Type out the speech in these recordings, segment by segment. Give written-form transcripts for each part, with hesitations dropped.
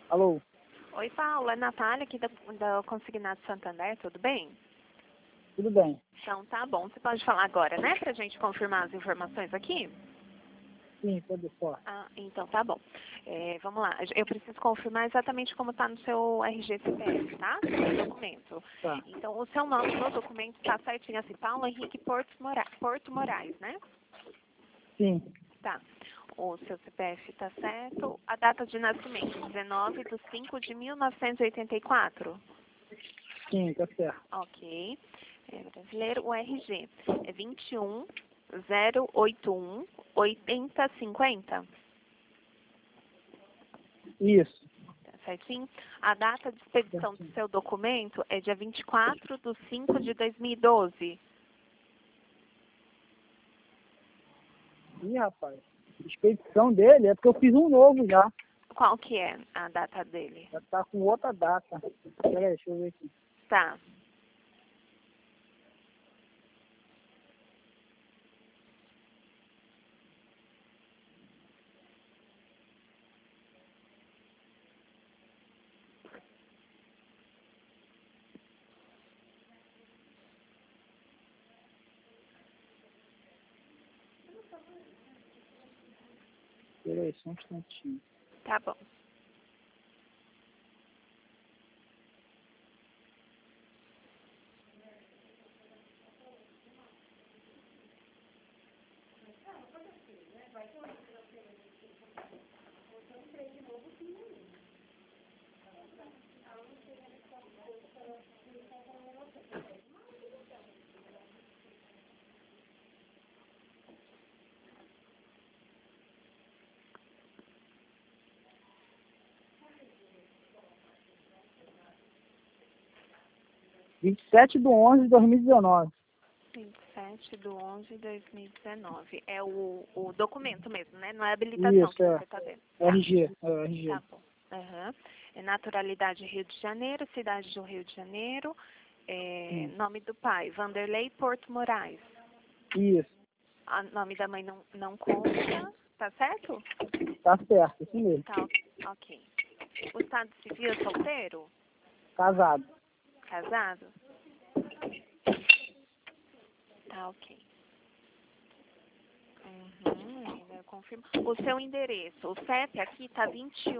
Alô? Oi, Paula, é Natália aqui da Consignado Santander, tudo bem? Tudo bem? Então tá bom, você pode falar agora, né, pra gente confirmar as informações aqui? Sim, pode falar. Ah, então tá bom. Vamos lá, eu preciso confirmar exatamente como está no seu RG CPF, tá? No documento. Tá. Então, o seu nome no documento está certinho assim, Paulo Henrique Porto Moraes, né? Sim, Tá. O seu CPF está certo. A data de nascimento, 19/5/1984. sim, tá certo. Ok. É brasileiro. O RG é 21/081/8050. Isso. Tá certinho? A data de expedição do Certinho. seu documento é dia 24/5/2012. Ih, rapaz. Expedição dele é porque eu fiz um novo já. Qual que é a data dele? Já tá com outra data. Peraí, deixa eu ver aqui. Tá. Peraí, só um instantinho. Tá bom. Vinte e sete de 11 de 2019. 27/11/2019. É o documento mesmo, né? Não é a habilitação Isso, que é. você está vendo. RG. É, RG. Tá bom. Aham. É naturalidade Rio de Janeiro, cidade do Rio de Janeiro. Nome do pai, Vanderlei Porto Moraes. Isso. Nome da mãe não consta, tá certo? Tá certo, isso mesmo. Tá, ok. O estado civil é solteiro? Casado. Casado? Tá, ok. Eu confirmo. O seu endereço, o CEP aqui tá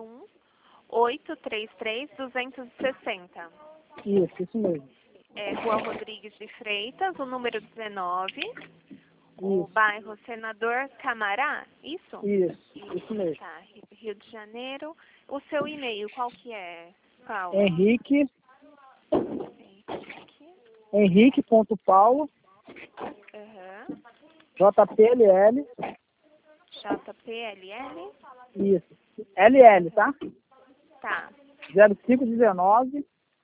21.833.260. Isso mesmo. É Rua Rodrigues de Freitas, o número 19, o Isso. bairro Senador Camará, isso? Isso mesmo. Tá, Rio de Janeiro. O seu e-mail, qual que é, Paulo? Henrique. Henrique. Henrique.paulo. Aham. JPLL. JPLL. Isso. LL, tá? Tá. 0519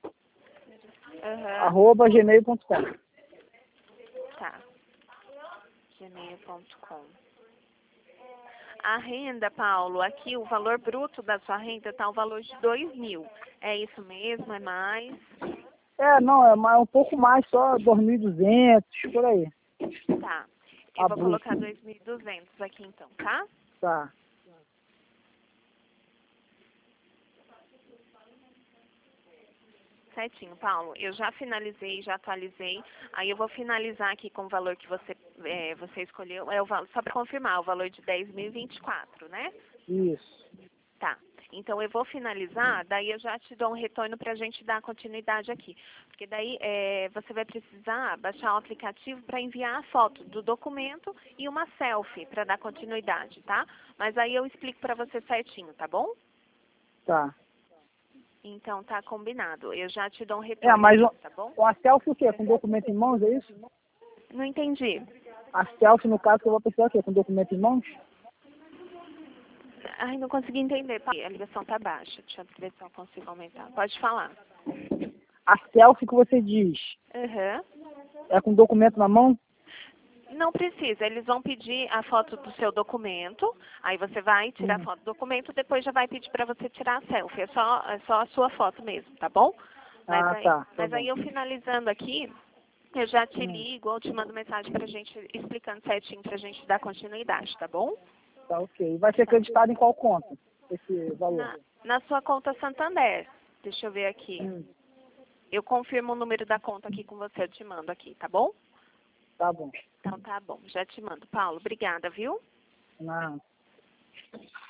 Aham. @gmail.com. Tá. Gmail.com. A renda, Paulo, aqui o valor bruto da sua renda está o valor de 2.000. É isso mesmo? É mais? Não, é um pouco mais, só 2.200, por aí. Tá. A Eu vou bruta. colocar 2.200 aqui então, tá? Tá. Certinho, Paulo. Eu já finalizei, já atualizei. Aí eu vou finalizar aqui com o valor que você escolheu. Só para confirmar, o valor de 10.024, né? Isso. Tá. Então eu vou finalizar, daí eu já te dou um retorno para a gente dar continuidade aqui. Porque daí você vai precisar baixar o aplicativo para enviar a foto do documento e uma selfie para dar continuidade, tá? Mas aí eu explico para você certinho, tá bom? Tá. Então tá combinado. Eu já te dou um retorno Mas aqui, tá bom? com a selfie o quê? Com documento em mãos, é isso? Não entendi. A selfie, no caso, que eu vou precisar o quê? Com documento em mãos? Ai, não consegui entender. A ligação tá baixa. Deixa eu ver se eu consigo aumentar. Pode falar. A selfie que você diz Aham. é com documento na mão? Não precisa, eles vão pedir a foto do seu documento, aí você vai tirar a foto do documento, depois já vai pedir para você tirar a selfie. É só a sua foto mesmo, tá bom? Mas Ah, aí, tá. Tá mas bom. aí eu finalizando aqui, eu já te ligo ou te mando mensagem pra gente explicando certinho pra gente dar continuidade, tá bom? Tá ok. Vai ser Tá. acreditado em qual conta? esse valor? Na sua conta Santander. Deixa eu ver aqui. Eu confirmo o número da conta aqui com você, eu te mando aqui, tá bom? Tá bom. Então tá bom, já te mando. Paulo, obrigada, viu? Não.